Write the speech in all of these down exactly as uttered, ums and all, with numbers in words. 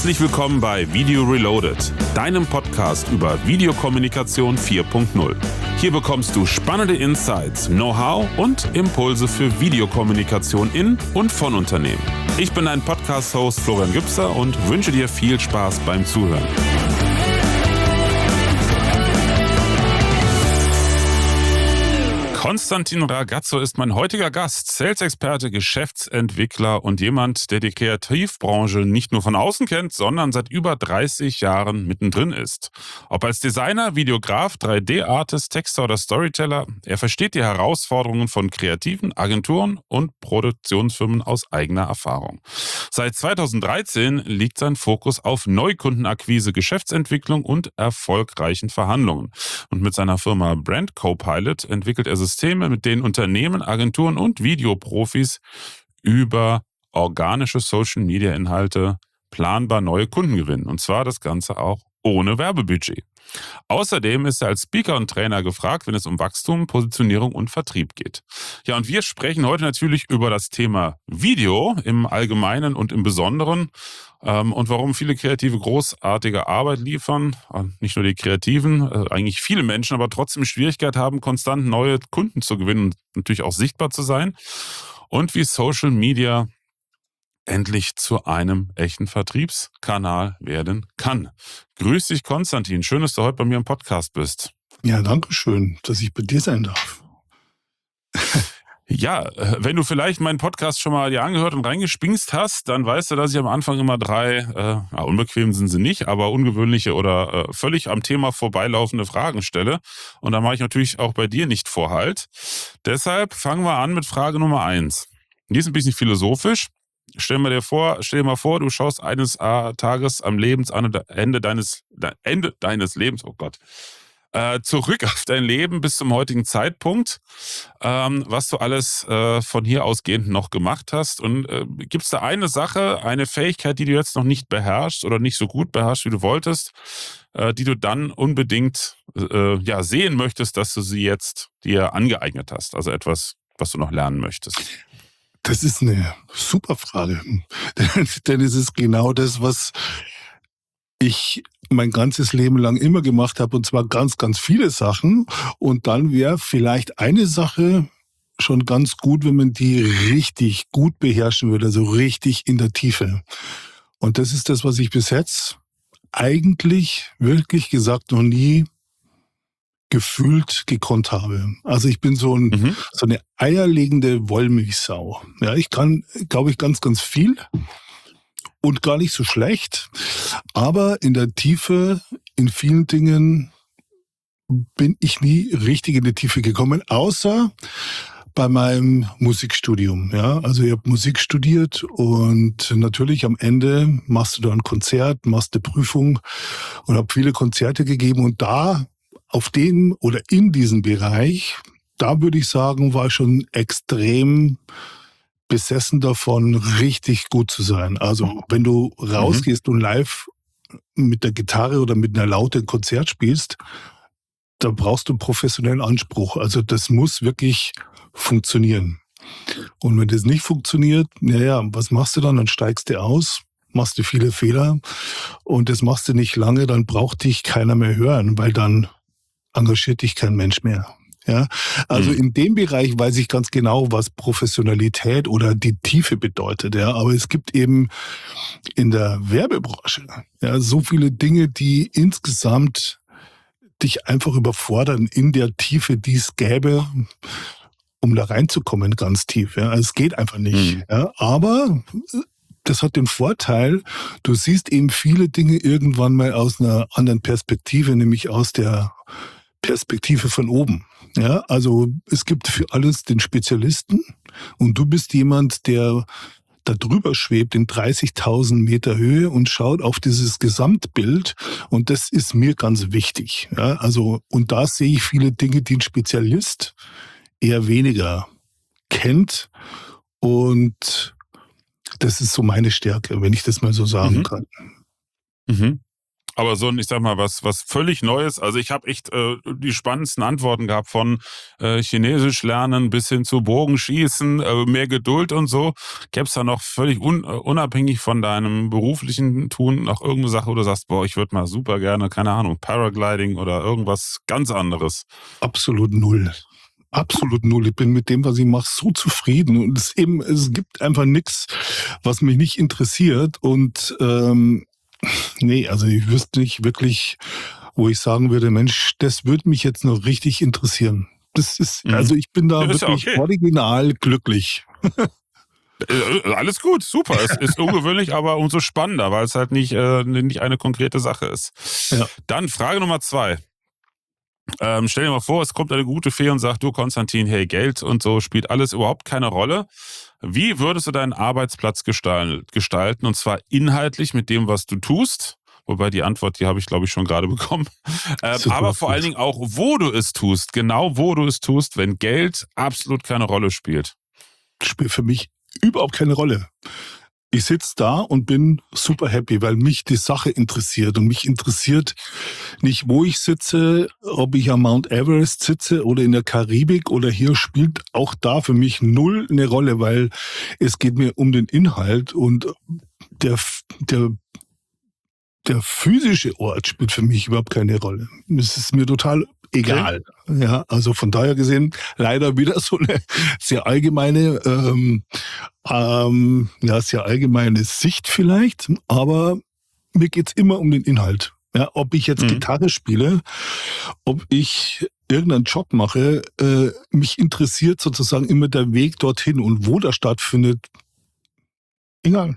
Herzlich willkommen bei Video Reloaded, deinem Podcast über Videokommunikation vier Punkt null. Hier bekommst du spannende Insights, Know-how und Impulse für Videokommunikation in und von Unternehmen. Ich bin dein Podcast-Host Florian Gübser und wünsche dir viel Spaß beim Zuhören. Konstantin Ragazzo ist mein heutiger Gast, Sales-Experte, Geschäftsentwickler und jemand, der die Kreativbranche nicht nur von außen kennt, sondern seit über dreißig Jahren mittendrin ist. Ob als Designer, Videograf, drei D-Artist, Texter oder Storyteller, er versteht die Herausforderungen von kreativen Agenturen und Produktionsfirmen aus eigener Erfahrung. Seit zweitausenddreizehn liegt sein Fokus auf Neukundenakquise, Geschäftsentwicklung und erfolgreichen Verhandlungen. Und mit seiner Firma Brand Copilot entwickelt er Systeme, mit denen Unternehmen, Agenturen und Videoprofis über organische Social-Media-Inhalte planbar neue Kunden gewinnen. Und zwar das Ganze auch ohne Werbebudget. Außerdem ist er als Speaker und Trainer gefragt, wenn es um Wachstum, Positionierung und Vertrieb geht. Ja, und wir sprechen heute natürlich über das Thema Video im Allgemeinen und im Besonderen ähm, und warum viele Kreative großartige Arbeit liefern. Nicht nur die Kreativen, äh, eigentlich viele Menschen, aber trotzdem Schwierigkeit haben, konstant neue Kunden zu gewinnen und natürlich auch sichtbar zu sein. Und wie Social Media endlich zu einem echten Vertriebskanal werden kann. Grüß dich, Konstantin. Schön, dass du heute bei mir im Podcast bist. Ja, danke schön, dass ich bei dir sein darf. Ja, wenn du vielleicht meinen Podcast schon mal dir angehört und reingespingst hast, dann weißt du, dass ich am Anfang immer drei, äh, ja, unbequem sind sie nicht, aber ungewöhnliche oder äh, völlig am Thema vorbeilaufende Fragen stelle. Und da mache ich natürlich auch bei dir nicht Vorhalt. Deshalb fangen wir an mit Frage Nummer eins. Die ist ein bisschen philosophisch. Stell dir vor, stell dir mal vor, du schaust eines äh, Tages am Lebensende Ende deines, Ende deines Lebens, oh Gott, äh, zurück auf dein Leben bis zum heutigen Zeitpunkt, ähm, was du alles äh, von hier ausgehend noch gemacht hast. Und äh, gibt es da eine Sache, eine Fähigkeit, die du jetzt noch nicht beherrschst oder nicht so gut beherrschst, wie du wolltest, äh, die du dann unbedingt äh, ja, sehen möchtest, dass du sie jetzt dir angeeignet hast? Also etwas, was du noch lernen möchtest. Das ist eine super Frage, denn es ist genau das, was ich mein ganzes Leben lang immer gemacht habe, und zwar ganz, ganz viele Sachen. Und dann wäre vielleicht eine Sache schon ganz gut, wenn man die richtig gut beherrschen würde, also richtig in der Tiefe. Und das ist das, was ich bis jetzt eigentlich, wirklich gesagt, noch nie gefühlt gekonnt habe. Also ich bin so, ein, mhm. so eine eierlegende Wollmilchsau. Ja, ich kann, glaube ich, ganz, ganz viel und gar nicht so schlecht. Aber in der Tiefe, in vielen Dingen bin ich nie richtig in die Tiefe gekommen, außer bei meinem Musikstudium. Ja, also ich habe Musik studiert und natürlich am Ende machst du da ein Konzert, machst eine Prüfung und habe viele Konzerte gegeben und da auf den oder in diesem Bereich, da würde ich sagen, war ich schon extrem besessen davon, richtig gut zu sein. Also wenn du rausgehst mhm. und live mit der Gitarre oder mit einer Laute ein Konzert spielst, da brauchst du einen professionellen Anspruch. Also das muss wirklich funktionieren. Und wenn das nicht funktioniert, naja, was machst du dann? Dann steigst du aus, machst du viele Fehler und das machst du nicht lange, dann braucht dich keiner mehr hören, weil dann engagiert dich kein Mensch mehr. Ja, also mhm. in dem Bereich weiß ich ganz genau, was Professionalität oder die Tiefe bedeutet. Ja, aber es gibt eben in der Werbebranche ja so viele Dinge, die insgesamt dich einfach überfordern in der Tiefe, die es gäbe, um da reinzukommen, ganz tief. Ja, also es geht einfach nicht. Mhm. Ja, aber das hat den Vorteil, du siehst eben viele Dinge irgendwann mal aus einer anderen Perspektive, nämlich aus der Perspektive von oben. Ja, also es gibt für alles den Spezialisten und du bist jemand, der da drüber schwebt in dreißigtausend Meter Höhe und schaut auf dieses Gesamtbild und das ist mir ganz wichtig. Ja, also und da sehe ich viele Dinge, die ein Spezialist eher weniger kennt und das ist so meine Stärke, wenn ich das mal so sagen mhm. kann. Mhm. Aber so ein, ich sag mal, was, was völlig Neues. Also ich habe echt äh, die spannendsten Antworten gehabt von äh, Chinesisch lernen bis hin zu Bogenschießen, äh, mehr Geduld und so. Gäbe es da noch völlig un, äh, unabhängig von deinem beruflichen Tun noch irgendeine Sache, wo du sagst, boah, ich würde mal super gerne, keine Ahnung, Paragliding oder irgendwas ganz anderes? Absolut null. Absolut null. Ich bin mit dem, was ich mache, so zufrieden. Und es eben, es gibt einfach nichts, was mich nicht interessiert. Und ähm, nee, also ich wüsste nicht wirklich, wo ich sagen würde, Mensch, das würde mich jetzt noch richtig interessieren. Das ist, Mhm. also ich bin da Ja, ist ja wirklich okay. original glücklich. Äh, Alles gut, super. Es ist ungewöhnlich, aber umso spannender, weil es halt nicht, äh, nicht eine konkrete Sache ist. Ja. Dann Frage Nummer zwei. Ähm, stell dir mal vor, es kommt eine gute Fee und sagt, du Konstantin, hey, Geld und so spielt alles überhaupt keine Rolle. Wie würdest du deinen Arbeitsplatz gestal- gestalten? Und zwar inhaltlich mit dem, was du tust. Wobei die Antwort, die habe ich, glaube ich, schon gerade bekommen. Ähm, Super, aber vor allen Dingen auch, wo du es tust. Genau wo du es tust, wenn Geld absolut keine Rolle spielt. Spielt für mich überhaupt keine Rolle. Ich sitze da und bin super happy, weil mich die Sache interessiert. Und mich interessiert nicht, wo ich sitze, ob ich am Mount Everest sitze oder in der Karibik oder hier, spielt auch da für mich null eine Rolle, weil es geht mir um den Inhalt und der, der, der physische Ort spielt für mich überhaupt keine Rolle. Es ist mir total egal. Okay. Ja, also von daher gesehen, leider wieder so eine sehr allgemeine, ähm, ähm, ja, sehr allgemeine Sicht vielleicht, aber mir geht's immer um den Inhalt. Ja, ob ich jetzt mhm. Gitarre spiele, ob ich irgendeinen Job mache, äh, mich interessiert sozusagen immer der Weg dorthin und wo der stattfindet, egal.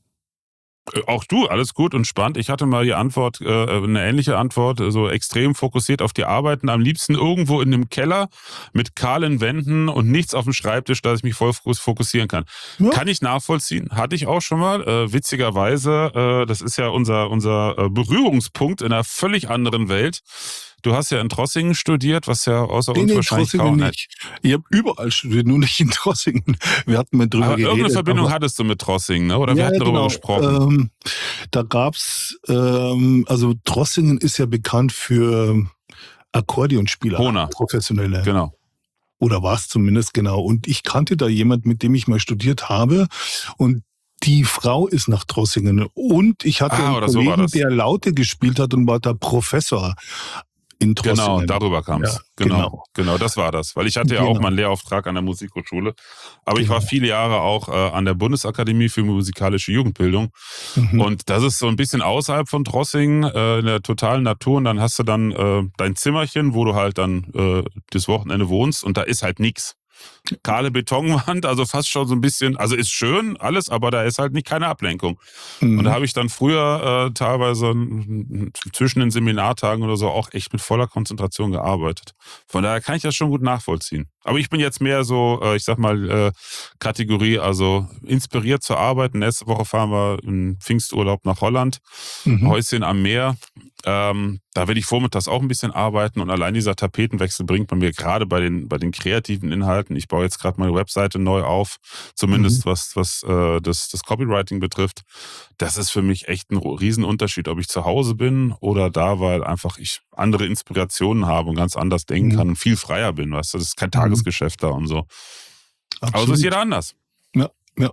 Auch du, alles gut und spannend. Ich hatte mal die Antwort, äh, eine ähnliche Antwort, so extrem fokussiert auf die Arbeiten. Am liebsten irgendwo in einem Keller mit kahlen Wänden und nichts auf dem Schreibtisch, dass ich mich voll fokussieren kann. Ja. Kann ich nachvollziehen. Hatte ich auch schon mal. Äh, witzigerweise, äh, das ist ja unser, unser äh, Berührungspunkt in einer völlig anderen Welt. Du hast ja in Trossingen studiert, was ja außer nee, uns nee, wahrscheinlich Trossingen nicht. Ich habe überall studiert, nur nicht in Trossingen. Wir hatten mal drüber aber geredet. Irgendeine Verbindung hattest du mit Trossingen, ne? Oder ja, wir hatten ja, darüber genau. gesprochen. Ähm, da gab's, ähm, also Trossingen ist ja bekannt für Akkordeonspieler, Hona. Professionelle. Genau. Oder war es zumindest, genau. Und ich kannte da jemand, mit dem ich mal studiert habe. Und die Frau ist nach Trossingen. Und ich hatte Ah, einen oder so war Kollegen, das. der Laute gespielt hat und war da Professor in Trossingen. Genau, darüber kam es. Ja, genau, genau. genau, das war das. Weil ich hatte ja Genau. auch meinen Lehrauftrag an der Musikhochschule. Aber ich Genau. war viele Jahre auch äh, an der Bundesakademie für musikalische Jugendbildung. Mhm. Und das ist so ein bisschen außerhalb von Trossingen, äh, in der totalen Natur. Und dann hast du dann äh, dein Zimmerchen, wo du halt dann äh, das Wochenende wohnst. Und da ist halt nichts. Kahle Betonwand, also fast schon so ein bisschen, also ist schön alles, aber da ist halt nicht keine Ablenkung. Mhm. Und da habe ich dann früher äh, teilweise n- zwischen den Seminartagen oder so auch echt mit voller Konzentration gearbeitet. Von daher kann ich das schon gut nachvollziehen. Aber ich bin jetzt mehr so, äh, ich sag mal, äh, Kategorie, also inspiriert zu arbeiten. Nächste Woche fahren wir in Pfingsturlaub nach Holland, mhm. Häuschen am Meer. Ähm, da will ich vormittags auch ein bisschen arbeiten und allein dieser Tapetenwechsel bringt bei mir gerade bei den, bei den kreativen Inhalten, ich baue jetzt gerade meine Webseite neu auf, zumindest mhm. was, was äh, das, das Copywriting betrifft. Das ist für mich echt ein Riesenunterschied, ob ich zu Hause bin oder da, weil einfach ich andere Inspirationen habe und ganz anders denken mhm. kann und viel freier bin, weißt du, das ist kein Tagesgeschäft da und so. Absolut. Aber so ist jeder anders. Ja, ja.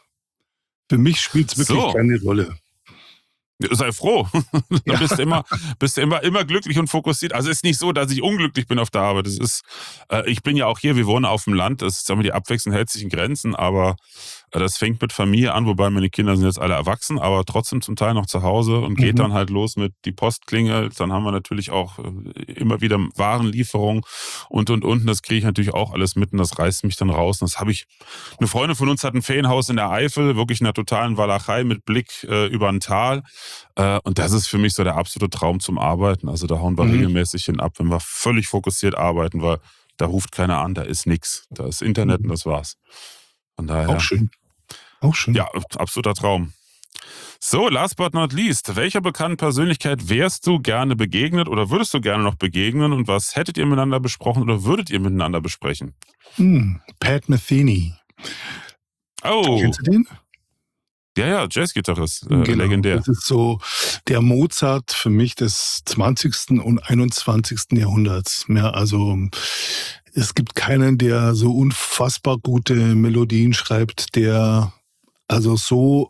Für mich spielt es wirklich so. keine Rolle. Sei froh. Dann Ja. bist du immer, bist du immer, immer glücklich und fokussiert. Also es ist nicht so, dass ich unglücklich bin auf der Arbeit. Das ist, äh, ich bin ja auch hier, wir wohnen auf dem Land. Das ist, sagen wir, die Abwechslung hält sich in Grenzen, aber äh, das fängt mit Familie an, wobei meine Kinder sind jetzt alle erwachsen, aber trotzdem zum Teil noch zu Hause und geht mhm. dann halt los mit die Post klingelt. Dann haben wir natürlich auch äh, immer wieder Warenlieferung und und und. Das kriege ich natürlich auch alles mit und das reißt mich dann raus. Und das habe ich. Eine Freundin von uns hat ein Ferienhaus in der Eifel, wirklich in der totalen Walachei mit Blick äh, über ein Tal. Und das ist für mich so der absolute Traum zum Arbeiten. Also da hauen wir mhm. regelmäßig hin ab, wenn wir völlig fokussiert arbeiten, weil da ruft keiner an, da ist nichts. Da ist Internet mhm. und das war's. Von daher. Auch schön. Auch schön. Ja, absoluter Traum. So, last but not least. Welcher bekannten Persönlichkeit wärst du gerne begegnet oder würdest du gerne noch begegnen und was hättet ihr miteinander besprochen oder würdet ihr miteinander besprechen? Hm, Pat Metheny. Oh. Kennst du den? Ja, ja, Jazzgitarrist, äh, Genau, legendär. das ist so der Mozart für mich des zwanzigsten und einundzwanzigsten Jahrhunderts. Ja, also es gibt keinen, der so unfassbar gute Melodien schreibt, der also so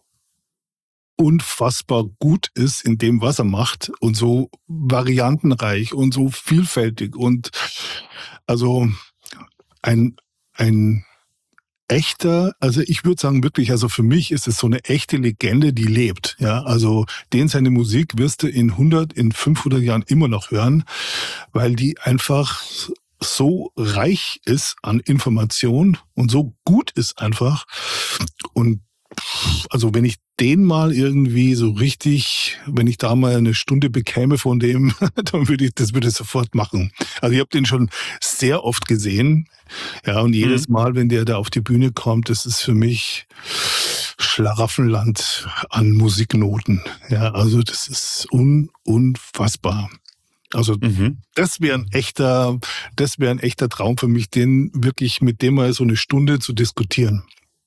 unfassbar gut ist in dem, was er macht und so variantenreich und so vielfältig und also ein, ein echter, also ich würde sagen wirklich, also für mich ist es so eine echte Legende, die lebt. Ja, also den seine Musik wirst du in hundert, in fünfhundert Jahren immer noch hören, weil die einfach so reich ist an Information und so gut ist einfach. Und also wenn ich den mal irgendwie so richtig, wenn ich da mal eine Stunde bekäme von dem, dann würde ich das würde ich sofort machen. Also ich habe den schon sehr oft gesehen. Ja, und jedes Mhm. Mal, wenn der da auf die Bühne kommt, das ist für mich Schlaraffenland an Musiknoten. Ja, also das ist un, unfassbar. Also Mhm. das wäre ein echter, das wäre ein echter Traum für mich, den wirklich mit dem mal so eine Stunde zu diskutieren.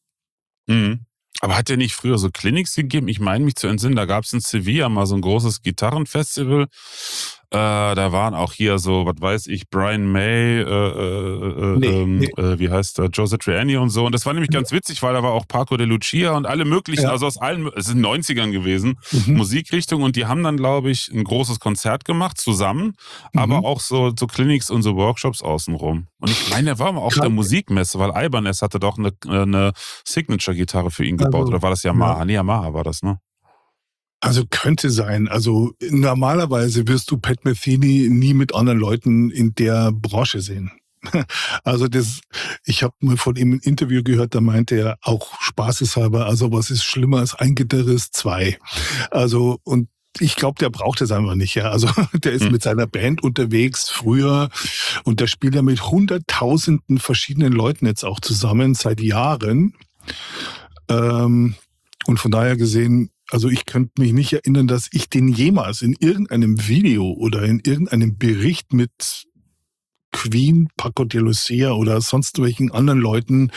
Mhm. Aber hat der nicht früher so Clinics gegeben? Ich meine mich zu entsinnen, da gab es in Sevilla mal so ein großes Gitarrenfestival. Äh, da waren auch hier so, was weiß ich, Brian May, äh, äh, äh, Nee, ähm, nee. äh, wie heißt der, Joe Satriani und so. Und das war nämlich ganz witzig, weil da war auch Paco de Lucia und alle möglichen, Ja. also aus allen, es sind neunzigern gewesen, Mhm. Musikrichtungen. Und die haben dann, glaube ich, ein großes Konzert gemacht zusammen, aber Mhm. auch so, so Clinics und so Workshops außenrum. Und ich meine, der war mal auf der Kann- Musikmesse, weil Ibanez hatte doch eine, eine Signature-Gitarre für ihn gebaut. Also, Oder war das Yamaha? Nee, Yamaha war das, ne? Also könnte sein. Also normalerweise wirst du Pat Metheny nie mit anderen Leuten in der Branche sehen. Also das, ich habe mal von ihm ein Interview gehört, da meinte er auch spaßeshalber, also was ist schlimmer als ein Gitarrist? Zwei. Also und ich glaube, der braucht es einfach nicht. Ja. Also der ist Hm. mit seiner Band unterwegs früher und der spielt ja mit hunderttausenden verschiedenen Leuten jetzt auch zusammen seit Jahren. Ähm, und von daher gesehen, also ich könnte mich nicht erinnern, dass ich den jemals in irgendeinem Video oder in irgendeinem Bericht mit Queen, Paco de Lucia oder sonst welchen anderen Leuten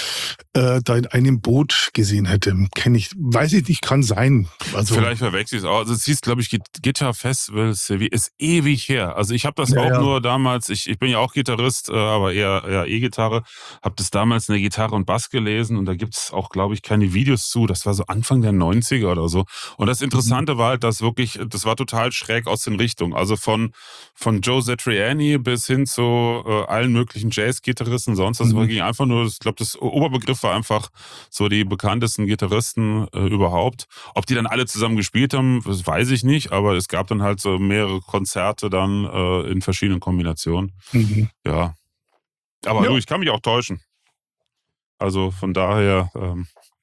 äh, da in einem Boot gesehen hätte. Kenne ich, weiß ich nicht, kann sein. Also, Vielleicht verwechsel ich es auch. Also es hieß, glaube ich, Guitar Festival Sevilla. Ist ewig her. Also ich habe das ja, auch ja. nur damals, ich, ich bin ja auch Gitarrist, äh, aber eher, eher E-Gitarre, habe das damals in der Gitarre und Bass gelesen und da gibt's auch, glaube ich, keine Videos zu. Das war so Anfang der neunziger oder so. Und das Interessante war halt, dass wirklich, das war total schräg aus den Richtungen. Also von, von Joe Satriani bis hin zu äh, allen möglichen Jazz-Gitarristen, sonst was. Mhm. war ging einfach nur, ich glaube, das Oberbegriff war einfach so die bekanntesten Gitarristen äh, überhaupt. Ob die dann alle zusammen gespielt haben, das weiß ich nicht, aber es gab dann halt so mehrere Konzerte dann äh, in verschiedenen Kombinationen. Mhm. Ja. Aber Ja. du, ich kann mich auch täuschen. Also von daher, ähm,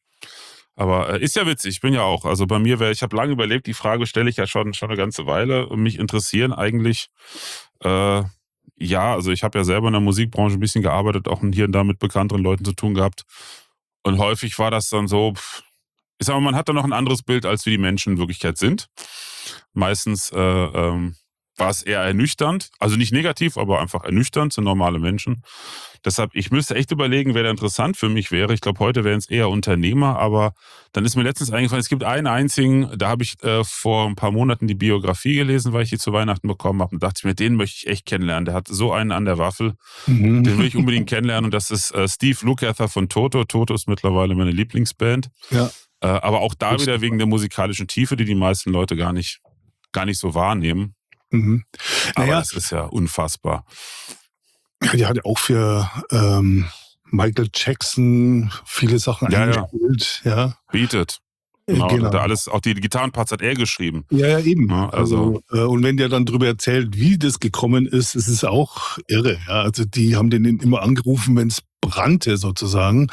aber äh, ist ja witzig, ich bin ja auch. Also bei mir wäre, ich habe lange überlegt, die Frage stelle ich ja schon, schon eine ganze Weile. Und mich interessieren eigentlich, äh, ja, also ich habe ja selber in der Musikbranche ein bisschen gearbeitet, auch hier und da mit bekannteren Leuten zu tun gehabt. Und häufig war das dann so, pff, ich sag mal, man hat da noch ein anderes Bild, als wie die Menschen in Wirklichkeit sind. Meistens äh, ähm, war es eher ernüchternd. Also nicht negativ, aber einfach ernüchternd, sind normale Menschen. Deshalb, ich müsste echt überlegen, wer da interessant für mich wäre. Ich glaube, heute wären es eher Unternehmer, aber dann ist mir letztens eingefallen, es gibt einen einzigen, da habe ich äh, vor ein paar Monaten die Biografie gelesen, weil ich die zu Weihnachten bekommen habe und dachte ich mir, den möchte ich echt kennenlernen. Der hat so einen an der Waffel. Mhm. Den will ich unbedingt kennenlernen und das ist äh, Steve Lukather von Toto. Toto ist mittlerweile meine Lieblingsband. Ja. Äh, aber auch da wieder wegen der musikalischen Tiefe, die die meisten Leute gar nicht, gar nicht so wahrnehmen. Mhm. Aber Naja, das ist ja unfassbar. ja, die hat ja auch für ähm, Michael Jackson viele Sachen Ja, ja. eingespielt. Ja, Beatet. Äh, Genau, genau. hat er alles, auch die Gitarrenparts hat er geschrieben. Ja, ja, eben. Ja, also, Also, äh, und wenn der dann drüber erzählt, wie das gekommen ist, ist es auch irre. Ja, also die haben den immer angerufen, wenn es brannte sozusagen.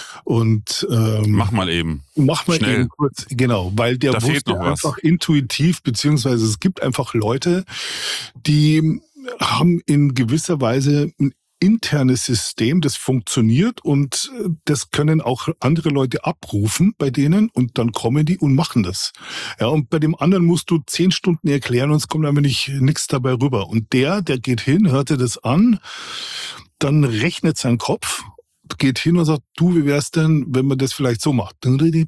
Und ähm, mach mal eben. mach mal schnell. eben kurz, genau, weil der Da fehlt wusste noch was. einfach intuitiv, beziehungsweise es gibt einfach Leute, die haben in gewisser Weise ein internes System, das funktioniert und äh, das können auch andere Leute abrufen bei denen und dann kommen die und machen das. Ja, und bei dem anderen musst du zehn Stunden erklären und es kommt einfach nicht nichts dabei rüber. Und der, der geht hin, hört dir das an, dann rechnet sein Kopf, geht hin und sagt, du, wie wär's denn, wenn man das vielleicht so macht?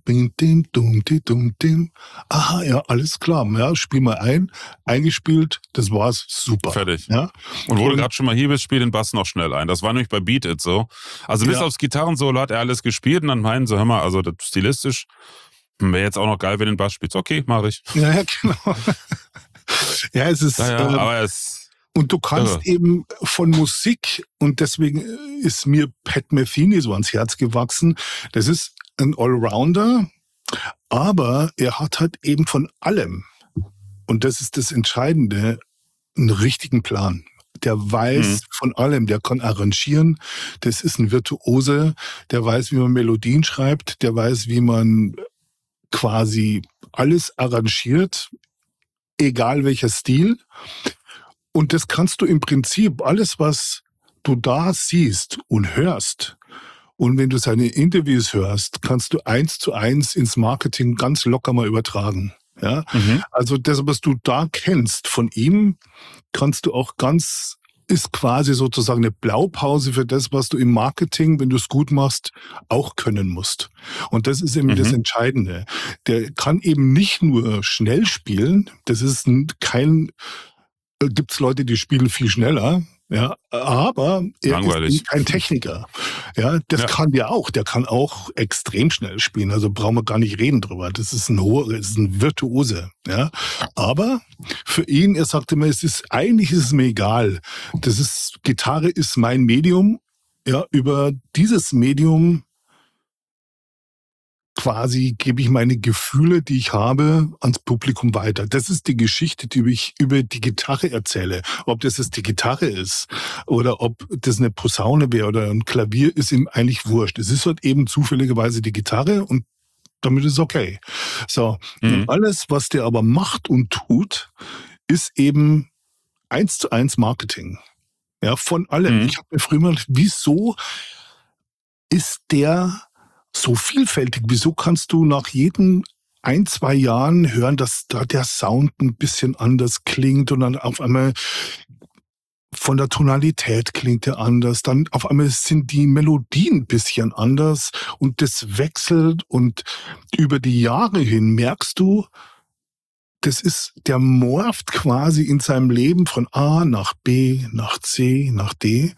Aha, ja, alles klar. Ja, spiel mal ein, eingespielt, das war's, super. Fertig. Ja? Und wo du gerade schon mal hier bist, spiel den Bass noch schnell ein. Das war nämlich bei Beat It so. Also bis Ja. aufs Gitarrensolo hat er alles gespielt und dann meinen sie, hör mal, also das stilistisch wäre jetzt auch noch geil, wenn du den Bass spielst. Okay, mach ich. Ja, ja, genau. Ja, es ist... Ja, ja, ähm, aber es... Und du kannst Irre. eben von Musik, und deswegen ist mir Pat Metheny so ans Herz gewachsen, das ist ein Allrounder, aber er hat halt eben von allem, und das ist das Entscheidende, einen richtigen Plan. Der weiß Mhm. von allem, der kann arrangieren, das ist ein Virtuose, der weiß, wie man Melodien schreibt, der weiß, wie man quasi alles arrangiert, egal welcher Stil. Und das kannst du im Prinzip, alles, was du da siehst und hörst, und wenn du seine Interviews hörst, kannst du eins zu eins ins Marketing ganz locker mal übertragen. Ja? Mhm. Also das, was du da kennst von ihm, kannst du auch ganz, ist quasi sozusagen eine Blaupause für das, was du im Marketing, wenn du es gut machst, auch können musst. Und das ist eben Mhm. das Entscheidende. Der kann eben nicht nur schnell spielen, das ist kein... Gibt es Leute, die spielen viel schneller, ja, aber er Langweilig. ist kein Techniker. Ja, das Ja. kann der auch. Der kann auch extrem schnell spielen. Also brauchen wir gar nicht reden drüber. Das ist ein hoher, das ist ein Virtuose. Ja, aber für ihn, er sagte mir, es ist eigentlich ist es mir egal. Das ist Gitarre ist mein Medium. Ja, über dieses Medium quasi gebe ich meine Gefühle, die ich habe, ans Publikum weiter. Das ist die Geschichte, die ich über die Gitarre erzähle. Ob das jetzt die Gitarre ist oder ob das eine Posaune wäre oder ein Klavier, ist ihm eigentlich wurscht. Es ist halt eben zufälligerweise die Gitarre und damit ist es okay. So, Mhm. und alles, was der aber macht und tut, ist eben eins zu eins Marketing. Ja, von allem. Mhm. Ich habe mir früher mal gedacht, wieso ist der so vielfältig? Wieso kannst du nach jedem ein, zwei Jahren hören, dass da der Sound ein bisschen anders klingt und dann auf einmal von der Tonalität klingt er anders, dann auf einmal sind die Melodien ein bisschen anders und das wechselt und über die Jahre hin merkst du, das ist, der morpht quasi in seinem Leben von A nach B, nach C, nach D.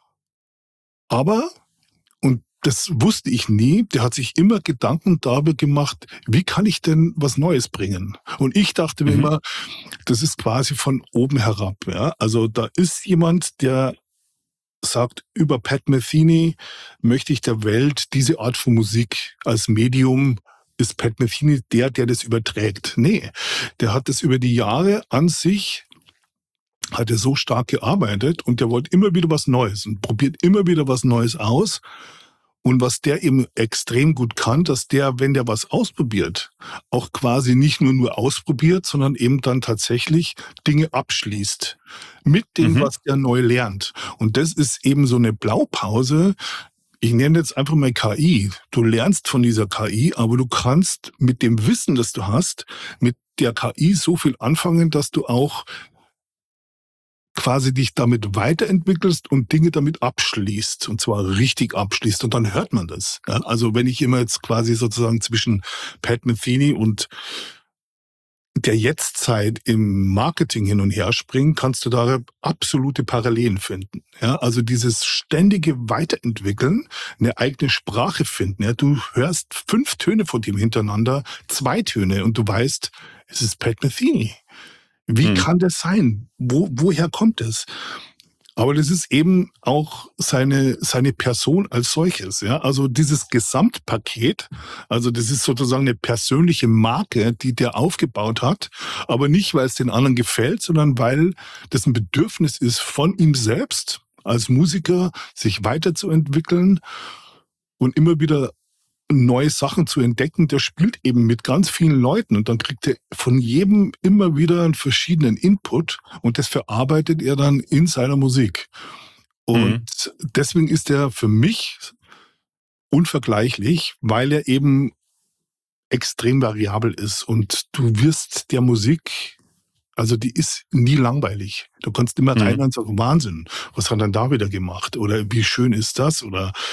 Aber, und das wusste ich nie, der hat sich immer Gedanken darüber gemacht, wie kann ich denn was Neues bringen? Und ich dachte mir Mhm. immer, das ist quasi von oben herab. Ja? Also da ist jemand, der sagt, über Pat Metheny möchte ich der Welt diese Art von Musik als Medium, ist Pat Metheny der, der das überträgt? Nee, der hat das über die Jahre an sich, hat er so stark gearbeitet und der wollte immer wieder was Neues und probiert immer wieder was Neues aus. Und was der eben extrem gut kann, dass der, wenn der was ausprobiert, auch quasi nicht nur nur ausprobiert, sondern eben dann tatsächlich Dinge abschließt mit dem, Mhm. was der neu lernt. Und das ist eben so eine Blaupause. Ich nenne jetzt einfach mal K I. Du lernst von dieser K I, aber du kannst mit dem Wissen, das du hast, mit der K I so viel anfangen, dass du auch quasi dich damit weiterentwickelst und Dinge damit abschließt. Und zwar richtig abschließt. Und dann hört man das. Ja, also wenn ich immer jetzt quasi sozusagen zwischen Pat Metheny und der Jetztzeit im Marketing hin und her springe, kannst du da absolute Parallelen finden. Ja, also dieses ständige Weiterentwickeln, eine eigene Sprache finden. Ja, du hörst fünf Töne von dem hintereinander, zwei Töne und du weißt, es ist Pat Metheny. Wie Mhm. kann das sein? Wo, woher kommt es? Aber das ist eben auch seine, seine Person als solches. Ja? Also dieses Gesamtpaket, also das ist sozusagen eine persönliche Marke, die der aufgebaut hat, aber nicht, weil es den anderen gefällt, sondern weil das ein Bedürfnis ist von ihm selbst als Musiker, sich weiterzuentwickeln und immer wieder neue Sachen zu entdecken. Der spielt eben mit ganz vielen Leuten und dann kriegt er von jedem immer wieder einen verschiedenen Input und das verarbeitet er dann in seiner Musik. Und Mhm. deswegen ist er für mich unvergleichlich, weil er eben extrem variabel ist und du wirst der Musik, also die ist nie langweilig. Du kannst immer Mhm. rein und sagen, Wahnsinn, was hat er da wieder gemacht? Oder wie schön ist das? Oder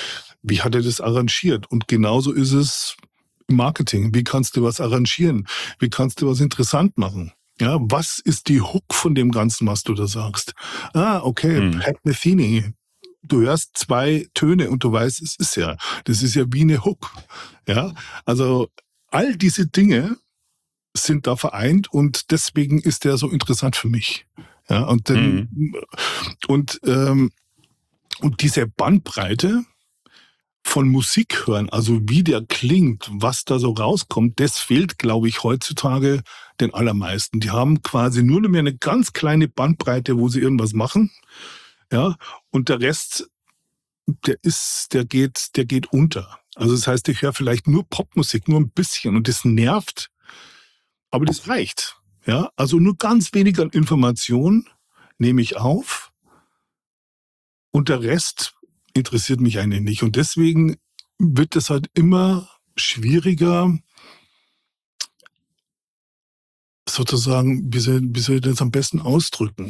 wie hat er das arrangiert? Und genauso ist es im Marketing. Wie kannst du was arrangieren? Wie kannst du was interessant machen? Ja, was ist die Hook von dem Ganzen, was du da sagst? Ah, okay, Mhm. Pat Metheny. Du hörst zwei Töne und du weißt, es ist ja, das ist ja wie eine Hook. Ja, also all diese Dinge sind da vereint und deswegen ist der so interessant für mich. Ja, und dann, Mhm. und, ähm, und diese Bandbreite von Musik hören, also wie der klingt, was da so rauskommt, das fehlt, glaube ich, heutzutage den allermeisten. Die haben quasi nur noch mehr eine ganz kleine Bandbreite, wo sie irgendwas machen, ja, und der Rest, der ist, der geht, der geht unter. Also das heißt, ich höre vielleicht nur Popmusik, nur ein bisschen und das nervt, aber das reicht, ja. Also nur ganz wenig an Informationen nehme ich auf und der Rest interessiert mich eigentlich nicht. Und deswegen wird es halt immer schwieriger, sozusagen, wie soll, wie soll ich das am besten ausdrücken?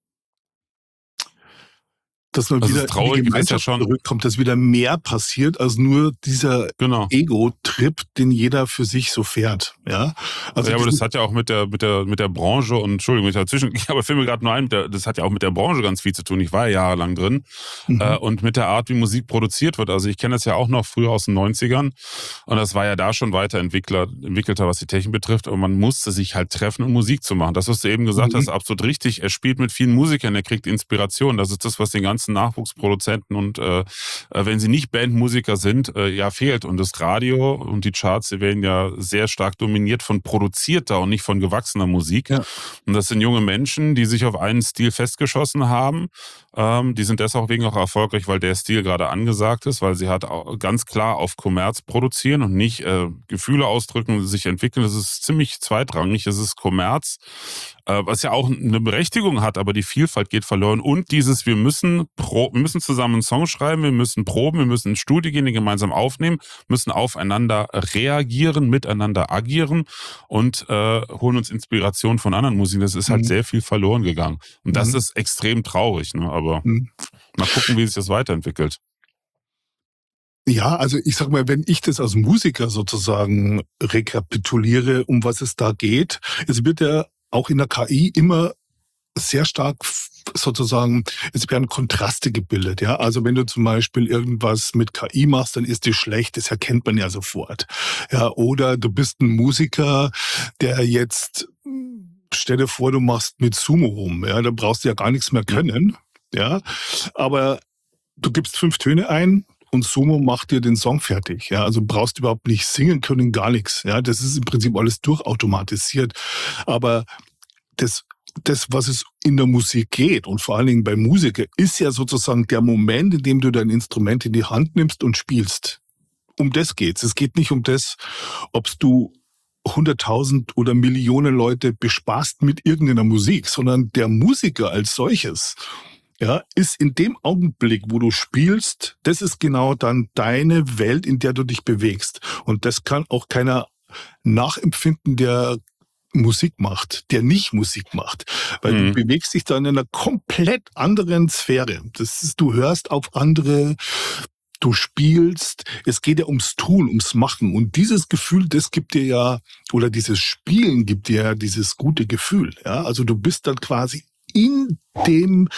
Dass man Also das wieder in die Traurige ist ja Gemeinschaft schon, zurückkommt, dass wieder mehr passiert als nur dieser genau. Ego-Trip, den jeder für sich so fährt. Ja, also Ja, aber das diesen, hat ja auch mit der, mit der, mit der Branche und Entschuldigung, ich dazwischen, ich aber fällt mir gerade nur ein, der- das hat ja auch mit der Branche ganz viel zu tun. Ich war ja jahrelang drin äh, mhm, und mit der Art, wie Musik produziert wird. Also ich kenne das ja auch noch früher aus den neunzigern und das war ja da schon weiterentwickler, entwickelter, was die Technik betrifft. Aber man musste sich halt treffen, um Musik zu machen. Das, was du eben gesagt mhm, hast, ist absolut richtig. Er spielt mit vielen Musikern, er kriegt Inspiration. Das ist das, was den ganzen Nachwuchsproduzenten und äh, äh, wenn sie nicht Bandmusiker sind, äh, ja fehlt. Und das Radio und die Charts, die werden ja sehr stark dominiert von produzierter und nicht von gewachsener Musik. ja, Und das sind junge Menschen, die sich auf einen Stil festgeschossen haben. Ähm, die sind deswegen auch erfolgreich, weil der Stil gerade angesagt ist, weil sie halt auch ganz klar auf Kommerz produzieren und nicht äh, Gefühle ausdrücken, sich entwickeln. Das ist ziemlich zweitrangig. Es ist Kommerz, äh, was ja auch eine Berechtigung hat, aber die Vielfalt geht verloren. Und dieses, wir müssen, pro, wir müssen zusammen einen Song schreiben, wir müssen proben, wir müssen ins Studio gehen, den gemeinsam aufnehmen, müssen aufeinander reagieren, miteinander agieren und äh, holen uns Inspiration von anderen Musiken. Das ist halt mhm, sehr viel verloren gegangen. Und das mhm, ist extrem traurig, ne? Aber mhm. mal gucken, wie sich das weiterentwickelt. Ja, also ich sag mal, wenn ich das als Musiker sozusagen rekapituliere, um was es da geht, es wird ja auch in der K I immer sehr stark f- sozusagen, es werden Kontraste gebildet, ja. Also wenn du zum Beispiel irgendwas mit K I machst, dann ist die schlecht, das erkennt man ja sofort. Ja, oder du bist ein Musiker, der jetzt, stell dir vor, du machst mit Sumo rum, ja, da brauchst du ja gar nichts mehr Ja. können, ja. Aber du gibst fünf Töne ein und Sumo macht dir den Song fertig. Ja, also brauchst überhaupt nicht singen können, gar nichts. Ja, das ist im Prinzip alles durchautomatisiert. Aber das, das, was es in der Musik geht und vor allen Dingen bei Musiker, ist ja sozusagen der Moment, in dem du dein Instrument in die Hand nimmst und spielst. Um das geht's. Es geht nicht um das, ob du hunderttausend oder Millionen Leute bespaßt mit irgendeiner Musik, sondern der Musiker als solches, ja, ist in dem Augenblick, wo du spielst, das ist genau dann deine Welt, in der du dich bewegst. Und das kann auch keiner nachempfinden, der Musik macht, der nicht Musik macht. Weil du Mhm. bewegst dich dann in einer komplett anderen Sphäre. Das ist, du hörst auf andere, du spielst. Es geht ja ums Tun, ums Machen. Und dieses Gefühl, das gibt dir ja, oder dieses Spielen gibt dir ja dieses gute Gefühl. Ja, also du bist dann quasi in dem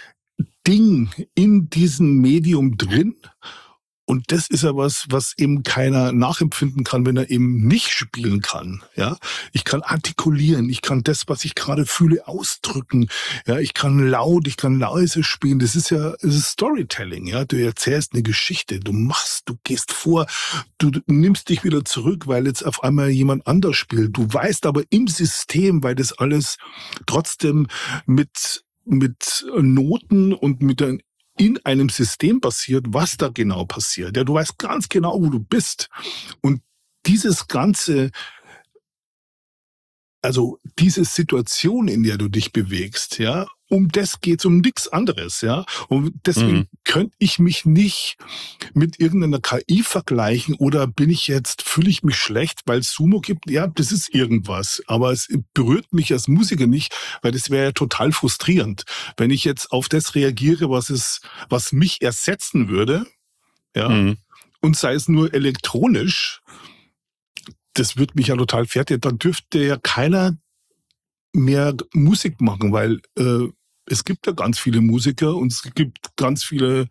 Ding, in diesem Medium drin. Und das ist ja was, was eben keiner nachempfinden kann, wenn er eben nicht spielen kann. Ja, ich kann artikulieren, ich kann das, was ich gerade fühle, ausdrücken. Ja, ich kann laut, ich kann leise spielen. Das ist ja, das ist Storytelling. Ja, du erzählst eine Geschichte, du machst, du gehst vor, du nimmst dich wieder zurück, weil jetzt auf einmal jemand anders spielt. Du weißt aber im System, weil das alles trotzdem mit mit Noten und mit der in einem System passiert, was da genau passiert. Ja, du weißt ganz genau, wo du bist. Und dieses ganze, also diese Situation, in der du dich bewegst, ja, um das geht's, um nichts anderes, ja. Und Mhm. deswegen könnte ich mich nicht mit irgendeiner K I vergleichen oder bin ich jetzt, fühle ich mich schlecht, weil es Sumo gibt? Ja, das ist irgendwas. Aber es berührt mich als Musiker nicht, weil das wäre ja total frustrierend. Wenn ich jetzt auf das reagiere, was es, was mich ersetzen würde, ja, Mhm. und sei es nur elektronisch, das wird mich ja total fertig. Dann dürfte ja keiner mehr Musik machen, weil äh, es gibt ja ganz viele Musiker und es gibt ganz viele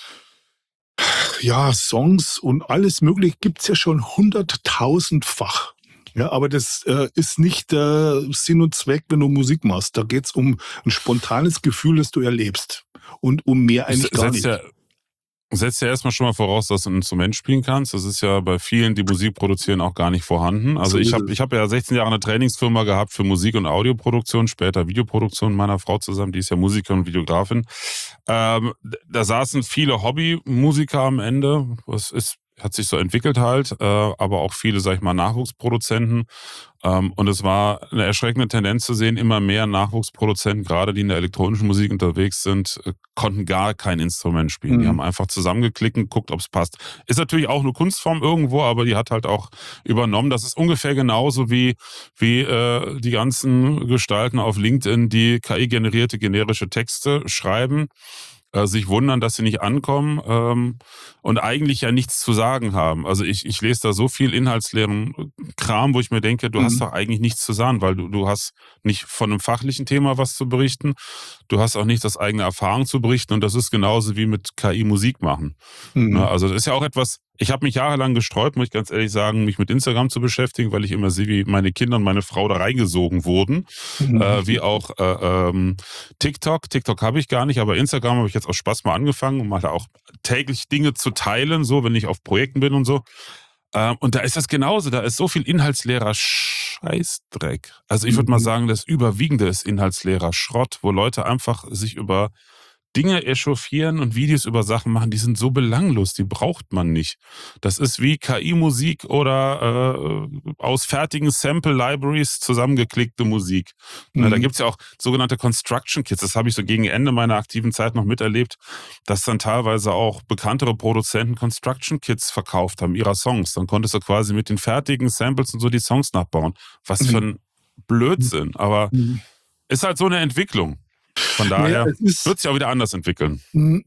ja, Songs und alles Mögliche gibt's ja schon hunderttausendfach. Ja, aber das äh, ist nicht der Sinn und Zweck, wenn du Musik machst. Da geht's um ein spontanes Gefühl, das du erlebst. Und um mehr eigentlich gar nicht. Ja, setzt ja erstmal schon mal voraus, dass du ein Instrument spielen kannst. Das ist ja bei vielen, die Musik produzieren, auch gar nicht vorhanden. Also So ich ist habe es. ich hab ja sechzehn Jahre eine Trainingsfirma gehabt für Musik- und Audioproduktion, später Videoproduktion mit meiner Frau zusammen, die ist ja Musikerin und Videografin. Ähm, da saßen viele Hobbymusiker am Ende. Das ist, hat sich so entwickelt halt, äh, aber auch viele, sag ich mal, Nachwuchsproduzenten. Ähm, und es war eine erschreckende Tendenz zu sehen, immer mehr Nachwuchsproduzenten, gerade die in der elektronischen Musik unterwegs sind, äh, konnten gar kein Instrument spielen. Die Mhm. haben einfach zusammengeklickt und guckt, ob es passt. Ist natürlich auch eine Kunstform irgendwo, aber die hat halt auch übernommen. Das ist ungefähr genauso wie, wie äh, die ganzen Gestalten auf LinkedIn, die K I-generierte generische Texte schreiben, äh, sich wundern, dass sie nicht ankommen ähm, und eigentlich ja nichts zu sagen haben. Also ich, ich lese da so viel inhaltsleeren Kram, wo ich mir denke, du hast Mhm. doch eigentlich nichts zu sagen, weil du, du hast nicht von einem fachlichen Thema was zu berichten, du hast auch nicht das eigene Erfahrung zu berichten und das ist genauso wie mit K I Musik machen. Ne? Mhm. Also das ist ja auch etwas, ich habe mich jahrelang gesträubt, muss ich ganz ehrlich sagen, mich mit Instagram zu beschäftigen, weil ich immer sehe, wie meine Kinder und meine Frau da reingesogen wurden. Mhm. Äh, wie auch äh, ähm, TikTok. TikTok habe ich gar nicht, aber Instagram habe ich jetzt aus Spaß mal angefangen, um mal da auch täglich Dinge zu teilen, so wenn ich auf Projekten bin und so. Ähm, und da ist das genauso, da ist so viel inhaltsleerer Scheißdreck. Also ich würde mal Mhm. sagen, das Überwiegende ist inhaltsleerer Schrott, wo Leute einfach sich über Dinge echauffieren und Videos über Sachen machen, die sind so belanglos, die braucht man nicht. Das ist wie K I-Musik oder äh, aus fertigen Sample-Libraries zusammengeklickte Musik. Ne, da Mhm. gibt's ja auch sogenannte Construction Kits. Das habe ich so gegen Ende meiner aktiven Zeit noch miterlebt, dass dann teilweise auch bekanntere Produzenten Construction Kits verkauft haben, ihrer Songs. Dann konntest du quasi mit den fertigen Samples und so die Songs nachbauen. Was für ein Blödsinn. Aber Mhm. ist halt so eine Entwicklung. Von Naja, daher es ist, wird sich auch wieder anders entwickeln. mm,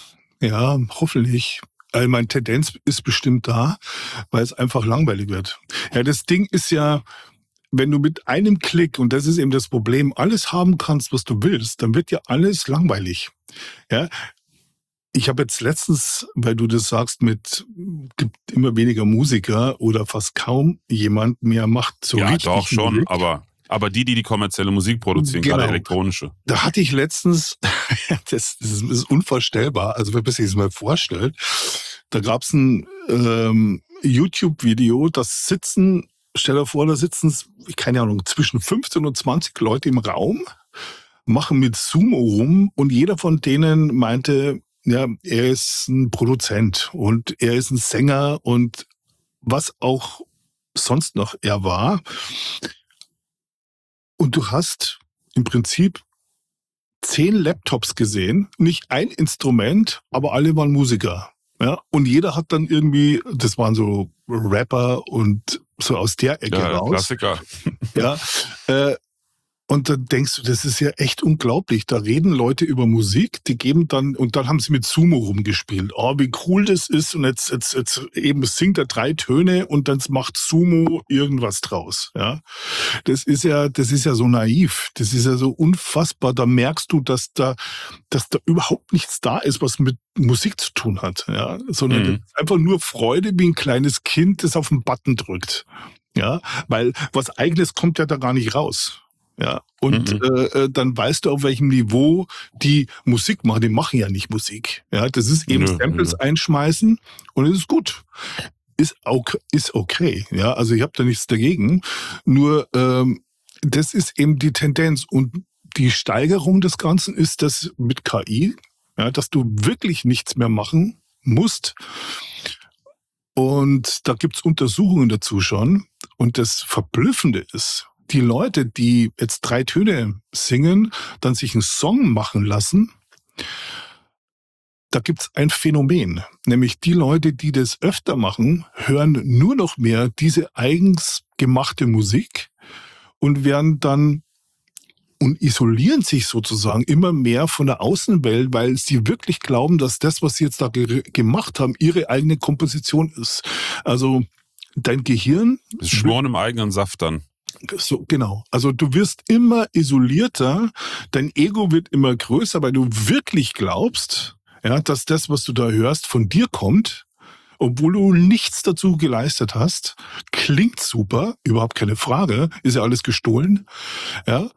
ja, hoffentlich. Also meine Tendenz ist bestimmt da, weil es einfach langweilig wird. Ja, das Ding ist ja, wenn du mit einem Klick, und das ist eben das Problem, alles haben kannst, was du willst, dann wird ja alles langweilig. Ja, ich habe jetzt letztens, weil du das sagst, mit gibt immer weniger Musiker oder fast kaum jemand mehr macht so Ja, doch richtig schon, Musik. aber, aber die, die die kommerzielle Musik produzieren, gerade Genau. elektronische. Da hatte ich letztens, das, das ist unvorstellbar, also wenn man sich das mal vorstellt, da gab es ein ähm, YouTube-Video, das sitzen, stell dir vor, da sitzen, keine Ahnung, zwischen fünfzehn und zwanzig Leute im Raum, machen mit Sumo rum und jeder von denen meinte, ja, er ist ein Produzent und er ist ein Sänger und was auch sonst noch er war. Und du hast im Prinzip zehn Laptops gesehen, nicht ein Instrument, aber alle waren Musiker. Ja, und jeder hat dann irgendwie, das waren so Rapper und so aus der Ecke Ja, raus. Klassiker. Ja, äh, und dann denkst du, das ist ja echt unglaublich. Da reden Leute über Musik, die geben dann, und dann haben sie mit Sumo rumgespielt. Oh, wie cool das ist. Und jetzt, jetzt, jetzt eben singt er drei Töne und dann macht Sumo irgendwas draus. Ja, das ist ja, das ist ja so naiv. Das ist ja so unfassbar. Da merkst du, dass da, dass da überhaupt nichts da ist, was mit Musik zu tun hat. Ja, sondern Mhm. das ist einfach nur Freude, wie ein kleines Kind, das auf den Button drückt. Ja, weil was Eigenes kommt ja da gar nicht raus. Ja, und Mhm. äh, dann weißt du, auf welchem Niveau die Musik machen. Die machen ja nicht Musik. Ja, das ist eben Nö, Samples nö. einschmeißen und es ist gut. Ist auch, ist okay. Ja, also ich habe da nichts dagegen. Nur ähm, das ist eben die Tendenz und die Steigerung des Ganzen ist das mit K I, ja, dass du wirklich nichts mehr machen musst. Und da gibt's Untersuchungen dazu schon. Und das Verblüffende ist, die Leute, die jetzt drei Töne singen, dann sich einen Song machen lassen, da gibt's ein Phänomen. Nämlich die Leute, die das öfter machen, hören nur noch mehr diese eigens gemachte Musik und werden dann und isolieren sich sozusagen immer mehr von der Außenwelt, weil sie wirklich glauben, dass das, was sie jetzt da ge- gemacht haben, ihre eigene Komposition ist. Also dein Gehirn Das Schmoren im eigenen Saft dann. so, genau. Also du wirst immer isolierter, dein Ego wird immer größer, weil du wirklich glaubst, ja, dass das, was du da hörst, von dir kommt, obwohl du nichts dazu geleistet hast. Klingt super, überhaupt keine Frage, ist ja alles gestohlen, ja.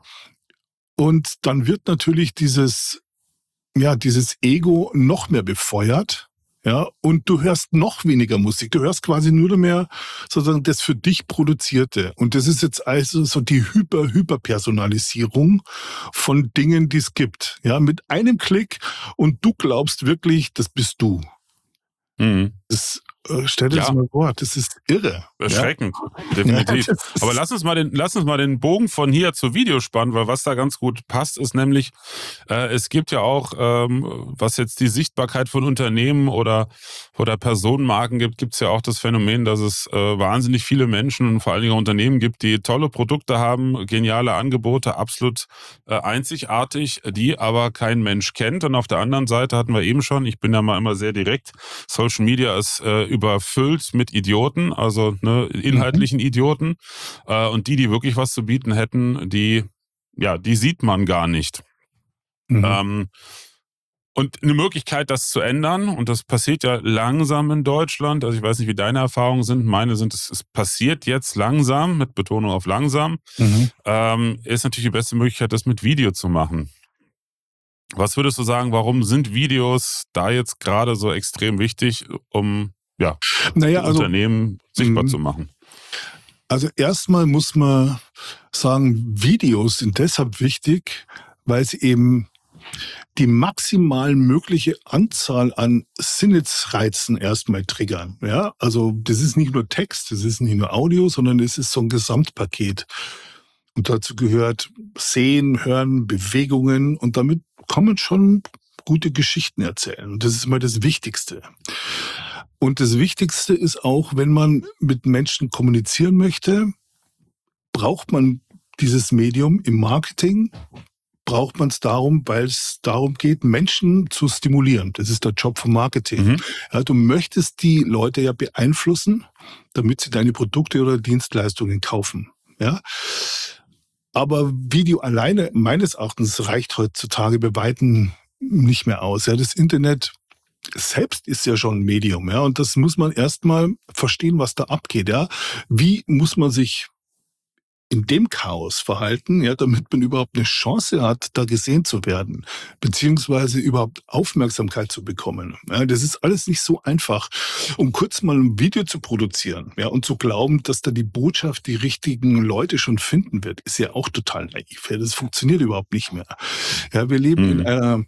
Und dann wird natürlich dieses, ja, dieses Ego noch mehr befeuert. Ja, und du hörst noch weniger Musik. Du hörst quasi nur mehr sozusagen das für dich Produzierte. Und das ist jetzt also so die Hyper, Hyperpersonalisierung von Dingen, die es gibt. Ja, mit einem Klick und du glaubst wirklich, das bist du. Mhm. Das, äh, stell dir Ja. das mal vor, das ist irre. Erschreckend, Ja? definitiv. Ja, das ist- Aber lass uns mal den, lass uns mal den Bogen von hier zu Video spannen, weil was da ganz gut passt, ist nämlich, äh, es gibt ja auch, ähm, was jetzt die Sichtbarkeit von Unternehmen oder, oder Personenmarken gibt, gibt es ja auch das Phänomen, dass es äh, wahnsinnig viele Menschen und vor allen Dingen auch Unternehmen gibt, die tolle Produkte haben, geniale Angebote, absolut äh, einzigartig, die aber kein Mensch kennt. Und auf der anderen Seite hatten wir eben schon, ich bin da mal immer sehr direkt, Social Media ist äh, überfüllt mit Idioten, also ne, inhaltlichen Idioten. Äh, und die, die wirklich was zu bieten hätten, die, ja, die sieht man gar nicht. Mhm. Ähm, und eine Möglichkeit, das zu ändern, und das passiert ja langsam in Deutschland, also ich weiß nicht, wie deine Erfahrungen sind, meine sind, es, es passiert jetzt langsam, mit Betonung auf langsam, Mhm. ähm, ist natürlich die beste Möglichkeit, das mit Video zu machen. Was würdest du sagen, warum sind Videos da jetzt gerade so extrem wichtig, um ja, Naja, die also, Unternehmen sichtbar Mhm. zu machen? also erstmal muss man sagen, Videos sind deshalb wichtig, weil sie eben die maximal mögliche Anzahl an Sinnesreizen erstmal triggern. Ja, also das ist nicht nur Text, das ist nicht nur Audio, sondern es ist so ein Gesamtpaket. Und dazu gehört Sehen, Hören, Bewegungen und damit kann man schon gute Geschichten erzählen. Und das ist mal das Wichtigste. Und das Wichtigste ist auch, wenn man mit Menschen kommunizieren möchte, braucht man dieses Medium im Marketing, braucht man es darum, weil es darum geht, Menschen zu stimulieren. Das ist der Job vom Marketing. Mhm. Ja, du möchtest die Leute ja beeinflussen, damit sie deine Produkte oder Dienstleistungen kaufen. Ja? Aber Video alleine, meines Erachtens, reicht heutzutage bei Weitem nicht mehr aus. Ja, das Internet selbst ist ja schon ein Medium, ja, und das muss man erstmal verstehen, was da abgeht, ja. Wie muss man sich in dem Chaos verhalten, ja, damit man überhaupt eine Chance hat, da gesehen zu werden, beziehungsweise überhaupt Aufmerksamkeit zu bekommen. Ja, das ist alles nicht so einfach. Um kurz mal ein Video zu produzieren, ja, und zu glauben, dass da die Botschaft die richtigen Leute schon finden wird, ist ja auch total naiv. Ja, das funktioniert überhaupt nicht mehr. Ja, wir leben Mhm. in einer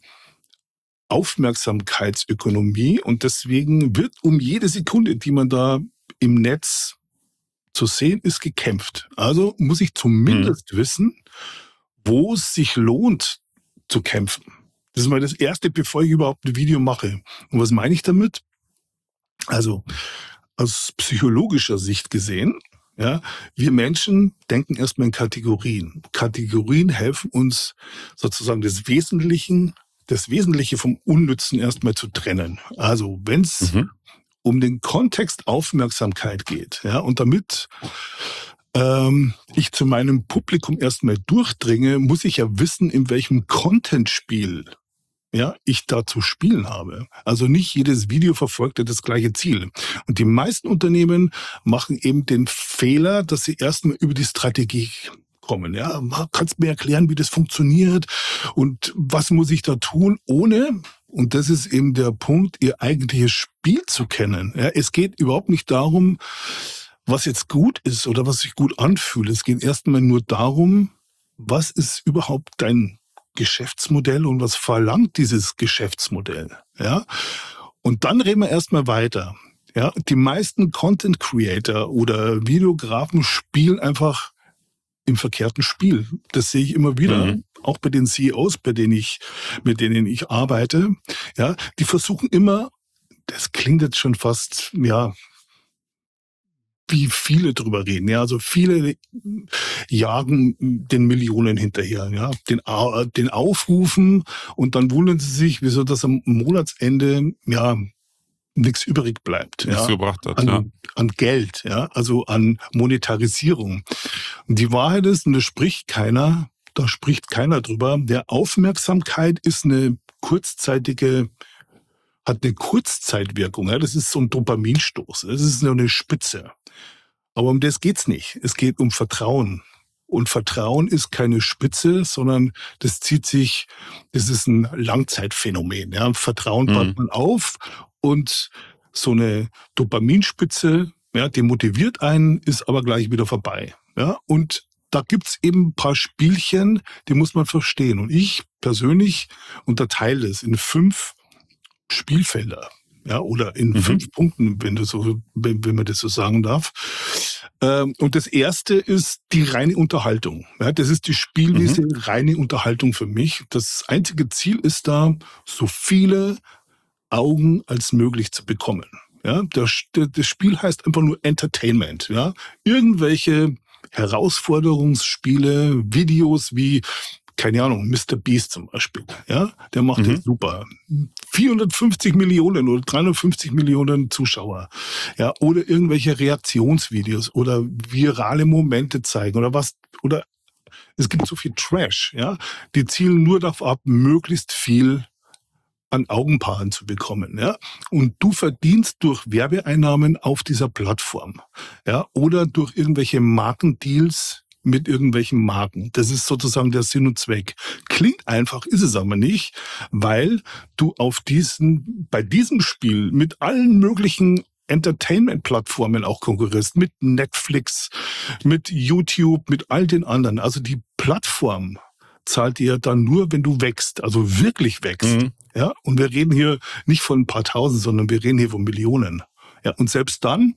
Aufmerksamkeitsökonomie und deswegen wird um jede Sekunde, die man da im Netz zu sehen ist, gekämpft. Also muss ich zumindest wissen, wo es sich lohnt zu kämpfen. Das ist mal das Erste, bevor ich überhaupt ein Video mache. Und was meine ich damit? Also aus psychologischer Sicht gesehen, ja, wir Menschen denken erstmal in Kategorien. Kategorien helfen uns sozusagen des Wesentlichen, das Wesentliche vom Unnützen erstmal zu trennen. Also wenn es Mhm. um den Kontext Aufmerksamkeit geht, ja, und damit ähm, ich zu meinem Publikum erstmal durchdringe, muss ich ja wissen, in welchem Content-Spiel, ja, ich da zu spielen habe. Also nicht jedes Video verfolgt ja das gleiche Ziel. Und die meisten Unternehmen machen eben den Fehler, dass sie erstmal über die Strategie kommen. Ja, kannst mir erklären, wie das funktioniert und was muss ich da tun, ohne, und das ist eben der Punkt, ihr eigentliches Spiel zu kennen. Ja, es geht überhaupt nicht darum, was jetzt gut ist oder was sich gut anfühlt. Es geht erstmal nur darum, was ist überhaupt dein Geschäftsmodell und was verlangt dieses Geschäftsmodell. Ja? Und dann reden wir erstmal weiter. Ja? Die meisten Content Creator oder Videografen spielen einfach im verkehrten Spiel. Das sehe ich immer wieder, Mhm. auch bei den C E Os, bei denen ich, mit denen ich arbeite. Ja, die versuchen immer, das klingt jetzt schon fast, ja, wie viele drüber reden. Ja, also viele jagen den Millionen hinterher, ja, den, den Aufrufen und dann wundern sie sich, wieso das am Monatsende, ja, nichts übrig bleibt, nichts ja, gebracht hat, an, ja. an Geld, ja, also an Monetarisierung. Und die Wahrheit ist, und das spricht keiner, da spricht keiner drüber, der Aufmerksamkeit ist eine kurzzeitige, hat eine Kurzzeitwirkung, ja, das ist so ein Dopaminstoß, das ist nur eine Spitze. Aber um das geht's nicht. Es geht um Vertrauen. Und Vertrauen ist keine Spitze, sondern das zieht sich, das ist ein Langzeitphänomen. Ja. Vertrauen baut Mhm. man auf und so eine Dopaminspitze, ja, die motiviert einen, ist aber gleich wieder vorbei. Ja. Und da gibt's eben ein paar Spielchen, die muss man verstehen. Und ich persönlich unterteile es in fünf Spielfelder. Ja, oder in Mhm. fünf Punkten, wenn du so, wenn, wenn man das so sagen darf. Ähm, und das erste ist die reine Unterhaltung. Ja, das ist die Spielwiese, Mhm. reine Unterhaltung für mich. Das einzige Ziel ist da, so viele Augen als möglich zu bekommen. Ja, das, das Spiel heißt einfach nur Entertainment. Ja, irgendwelche Herausforderungsspiele, Videos wie, keine Ahnung, Mister Beast zum Beispiel, ja, der macht Mhm. das super. vierhundertfünfzig Millionen oder dreihundertfünfzig Millionen Zuschauer, ja, oder irgendwelche Reaktionsvideos oder virale Momente zeigen oder was, oder es gibt so viel Trash, ja, die zielen nur darauf ab, möglichst viel an Augenpaaren zu bekommen, ja. Und du verdienst durch Werbeeinnahmen auf dieser Plattform, ja, oder durch irgendwelche Markendeals mit irgendwelchen Marken. Das ist sozusagen der Sinn und Zweck. Klingt einfach, ist es aber nicht, weil du auf diesen, bei diesem Spiel mit allen möglichen Entertainment-Plattformen auch konkurrierst, mit Netflix, mit YouTube, mit all den anderen. Also die Plattform zahlt dir dann nur, wenn du wächst, also wirklich wächst. Mhm. Ja, und wir reden hier nicht von ein paar Tausend, sondern wir reden hier von Millionen. Ja, und selbst dann,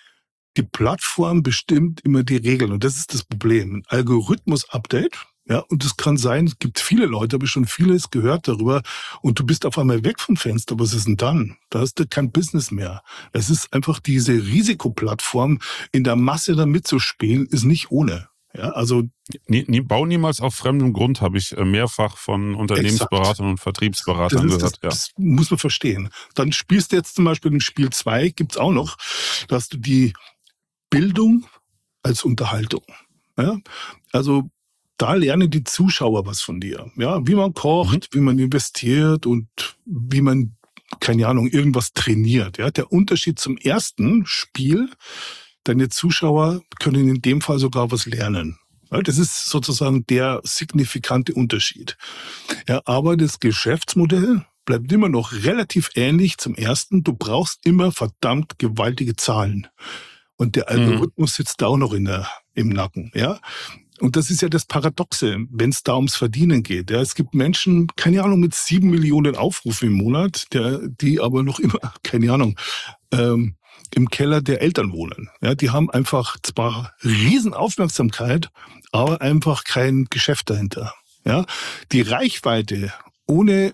die Plattform bestimmt immer die Regeln. Und das ist das Problem. Ein Algorithmus-Update, ja, und es kann sein, es gibt viele Leute, habe ich schon vieles gehört darüber, und du bist auf einmal weg vom Fenster. Was ist denn dann? Da hast du kein Business mehr. Es ist einfach diese Risikoplattform, in der Masse da mitzuspielen, ist nicht ohne. Ja, also Nie, nie, bau niemals auf fremdem Grund, habe ich äh, mehrfach von Unternehmensberatern und das Vertriebsberatern ist das, gehört. Ja. das muss man verstehen. Dann spielst du jetzt zum Beispiel im Spiel zwei, gibt's auch noch, da hast du die Bildung als Unterhaltung. Ja? Also da lernen die Zuschauer was von dir. Ja, wie man Mhm. kocht, wie man investiert und wie man, keine Ahnung, irgendwas trainiert. Ja, der Unterschied zum ersten Spiel, deine Zuschauer können in dem Fall sogar was lernen. Ja, das ist sozusagen der signifikante Unterschied. Ja, aber das Geschäftsmodell bleibt immer noch relativ ähnlich zum ersten. Du brauchst immer verdammt gewaltige Zahlen. Und der Mhm. Algorithmus sitzt da auch noch in der, im Nacken. Ja, und das ist ja das Paradoxe, wenn es da ums Verdienen geht. Ja, es gibt Menschen, keine Ahnung, mit sieben Millionen Aufrufen im Monat, der, die aber noch immer, keine Ahnung, ähm, im Keller der Eltern wohnen. Ja, die haben einfach zwar riesen Aufmerksamkeit, aber einfach kein Geschäft dahinter. Ja, die Reichweite ohne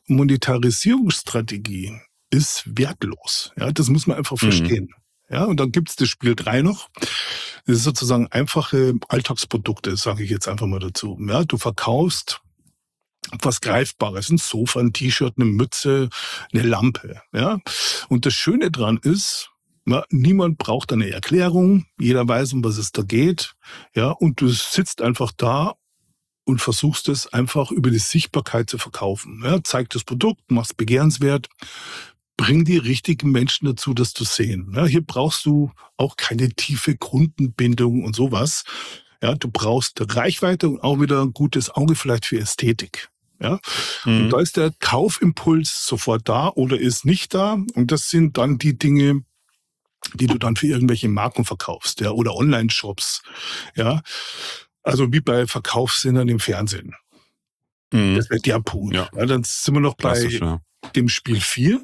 Monetarisierungsstrategie ist wertlos. Ja, das muss man einfach Mhm. verstehen. Ja, und dann gibt's das Spiel drei noch. Das ist sozusagen einfache Alltagsprodukte, sage ich jetzt einfach mal dazu. Ja, du verkaufst was Greifbares, ein Sofa, ein T-Shirt, eine Mütze, eine Lampe. Ja, und das Schöne dran ist, ja, niemand braucht eine Erklärung, jeder weiß, um was es da geht. Ja, und du sitzt einfach da und versuchst es einfach über die Sichtbarkeit zu verkaufen. Ja, zeig das Produkt, mach's begehrenswert, bring die richtigen Menschen dazu, das zu sehen. Ja, hier brauchst du auch keine tiefe Kundenbindung und sowas. Ja, du brauchst Reichweite und auch wieder ein gutes Auge vielleicht für Ästhetik. Ja, und Mhm. da ist der Kaufimpuls sofort da oder ist nicht da. Und das sind dann die Dinge, die du dann für irgendwelche Marken verkaufst, ja, oder Online-Shops. Ja, also wie bei Verkaufssendern im Fernsehen. Mhm. Das wäre der Punkt. Ja, Ja, dann sind wir noch klassisch, bei ja. dem Spiel vier.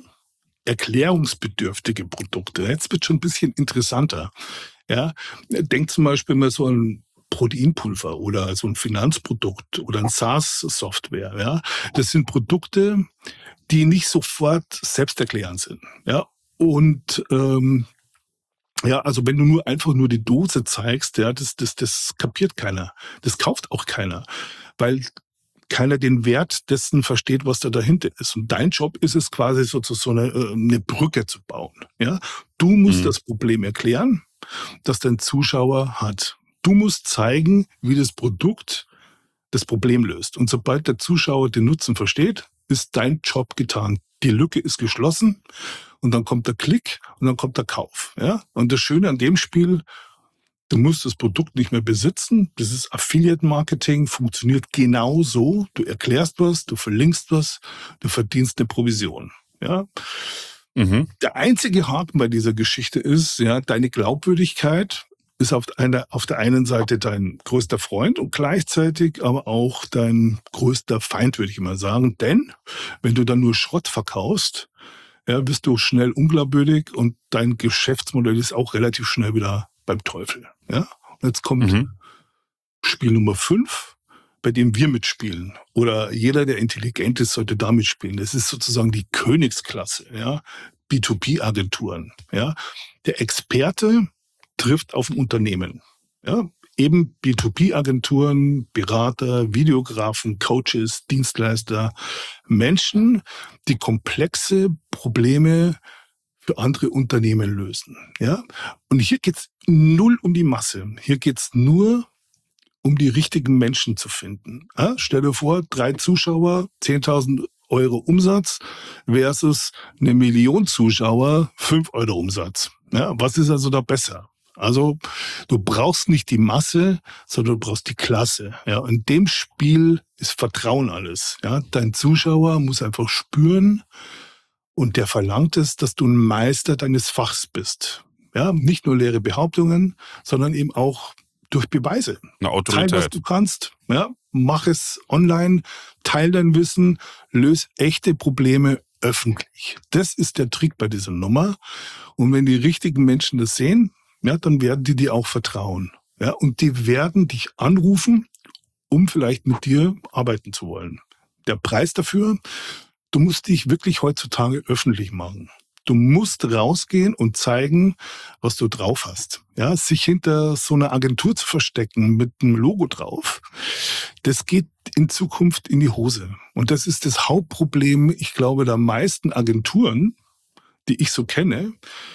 Erklärungsbedürftige Produkte. Jetzt wird schon ein bisschen interessanter. Ja, denk zum Beispiel mal so ein Proteinpulver oder so ein Finanzprodukt oder ein SaaS-Software. Ja, das sind Produkte, die nicht sofort selbsterklärend sind. Ja, und ähm, Ja, also wenn du nur einfach nur die Dose zeigst, ja, das, das, das kapiert keiner. Das kauft auch keiner, weil keiner den Wert dessen versteht, was da dahinter ist. Und dein Job ist es quasi sozusagen so eine, eine Brücke zu bauen. Ja, du musst mhm. das Problem erklären, das dein Zuschauer hat. Du musst zeigen, wie das Produkt das Problem löst. Und sobald der Zuschauer den Nutzen versteht, ist dein Job getan. Die Lücke ist geschlossen. Und dann kommt der Klick und dann kommt der Kauf. Ja? Und das Schöne an dem Spiel, du musst das Produkt nicht mehr besitzen. Das ist Affiliate-Marketing, funktioniert genau so. Du erklärst was, du verlinkst was, du verdienst eine Provision. Ja? Mhm. Der einzige Haken bei dieser Geschichte ist, ja, deine Glaubwürdigkeit ist auf, einer, auf der einen Seite dein größter Freund und gleichzeitig aber auch dein größter Feind, würde ich mal sagen. Denn wenn du dann nur Schrott verkaufst, ja, bist du schnell unglaubwürdig und dein Geschäftsmodell ist auch relativ schnell wieder beim Teufel. Ja? Und jetzt kommt mhm. Spiel Nummer fünf, bei dem wir mitspielen. Oder jeder, der intelligent ist, sollte da mitspielen. Das ist sozusagen die Königsklasse, ja? B zwei B-Agenturen. Ja? Der Experte trifft auf ein Unternehmen. Ja? Eben B zwei B-Agenturen, Berater, Videografen, Coaches, Dienstleister, Menschen, die komplexe Probleme für andere Unternehmen lösen. Ja? Und hier geht's null um die Masse. Hier geht's nur um die richtigen Menschen zu finden. Ja? Stell dir vor, drei Zuschauer, zehntausend Euro Umsatz versus eine Million Zuschauer, fünf Euro Umsatz. Ja? Was ist also da besser? Also du brauchst nicht die Masse, sondern du brauchst die Klasse. Ja, in dem Spiel ist Vertrauen alles. Ja, dein Zuschauer muss einfach spüren und der verlangt es, dass du ein Meister deines Fachs bist. Ja, nicht nur leere Behauptungen, sondern eben auch durch Beweise. Eine Autorität. Teil, was du kannst. Ja, mach es online, teil dein Wissen, löse echte Probleme öffentlich. Das ist der Trick bei dieser Nummer. Und wenn die richtigen Menschen das sehen, ja, dann werden die dir auch vertrauen. Ja, und die werden dich anrufen, um vielleicht mit dir arbeiten zu wollen. Der Preis dafür, du musst dich wirklich heutzutage öffentlich machen. Du musst rausgehen und zeigen, was du drauf hast. Ja, sich hinter so einer Agentur zu verstecken mit einem Logo drauf, das geht in Zukunft in die Hose. Und das ist das Hauptproblem, ich glaube, der meisten Agenturen, die ich so kenne.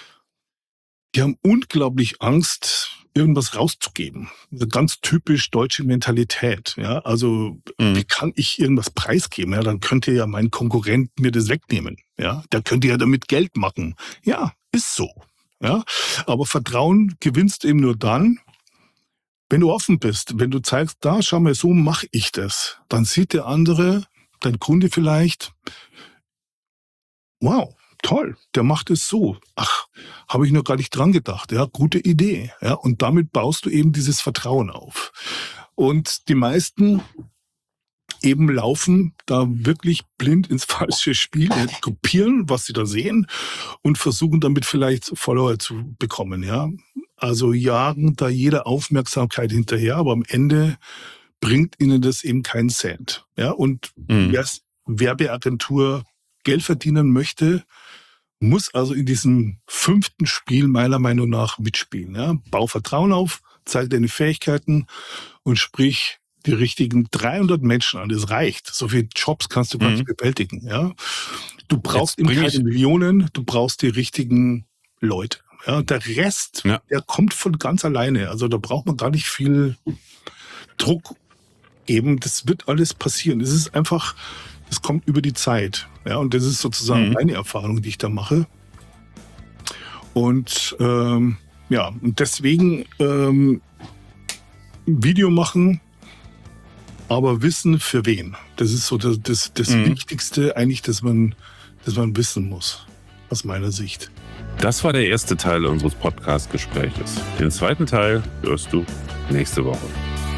Die haben unglaublich Angst, irgendwas rauszugeben. Eine ganz typisch deutsche Mentalität. Ja, also mhm. wie kann ich irgendwas preisgeben? Ja, dann könnte ja mein Konkurrent mir das wegnehmen. Ja, der könnte ja damit Geld machen. Ja, ist so. Ja, aber Vertrauen gewinnst eben nur dann, wenn du offen bist. Wenn du zeigst, da schau mal, so mache ich das. Dann sieht der andere, dein Kunde vielleicht, wow. Toll, der macht es so. Ach, habe ich noch gar nicht dran gedacht. Ja, gute Idee. Ja, und damit baust du eben dieses Vertrauen auf. Und die meisten eben laufen da wirklich blind ins falsche Spiel, kopieren, was sie da sehen und versuchen damit vielleicht Follower zu bekommen. Ja, also jagen da jede Aufmerksamkeit hinterher, aber am Ende bringt ihnen das eben keinen Cent. Ja, und mhm. wer Werbeagentur Geld verdienen möchte, muss also in diesem fünften Spiel meiner Meinung nach mitspielen. Ja? Bau Vertrauen auf, zeig deine Fähigkeiten und sprich die richtigen dreihundert Menschen an. Das reicht. So viele Jobs kannst du gar nicht mhm. bewältigen. Ja? Du brauchst eben keine Millionen, du brauchst die richtigen Leute. Ja? Und der Rest, ja. der kommt von ganz alleine. Also da braucht man gar nicht viel Druck geben. Das wird alles passieren. Es ist einfach... Es kommt über die Zeit. Ja, und das ist sozusagen mhm. meine Erfahrung, die ich da mache. Und ähm, ja, und deswegen ähm, Video machen, aber wissen für wen. Das ist so das, das, das mhm. Wichtigste eigentlich, dass man, dass man wissen muss, aus meiner Sicht. Das war der erste Teil unseres Podcast-Gespräches. Den zweiten Teil hörst du nächste Woche.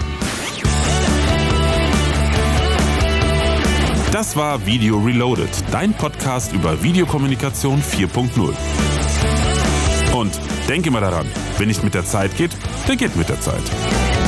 Das war Video Reloaded, dein Podcast über Videokommunikation vier Punkt null. Und denk immer daran, wer nicht mit der Zeit geht, der geht mit der Zeit.